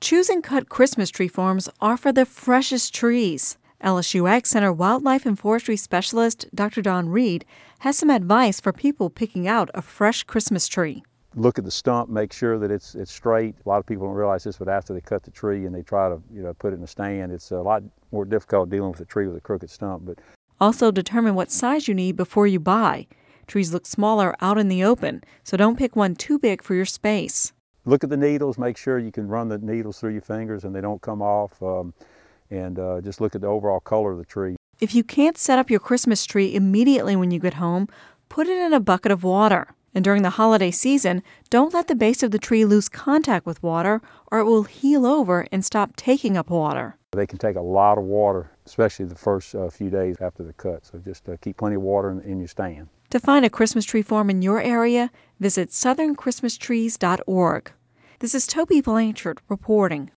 Choosing cut Christmas tree forms are for the freshest trees. LSU Ag Center Wildlife and Forestry Specialist Dr. Don Reed has some advice for people picking out a fresh Christmas tree. Look at the stump, make sure that it's straight. A lot of people don't realize this, but after they cut the tree and they try to put it in a stand, it's a lot more difficult dealing with a tree with a crooked stump. But also determine what size you need before you buy. Trees look smaller out in the open, so don't pick one too big for your space. Look at the needles, make sure you can run the needles through your fingers and they don't come off, and just look at the overall color of the tree. If you can't set up your Christmas tree immediately when you get home, put it in a bucket of water. And during the holiday season, don't let the base of the tree lose contact with water or it will heal over and stop taking up water. They can take a lot of water, especially the first few days after the cut, so just keep plenty of water in your stand. To find a Christmas tree farm in your area, visit southernchristmastrees.org. This is Toby Blanchard reporting.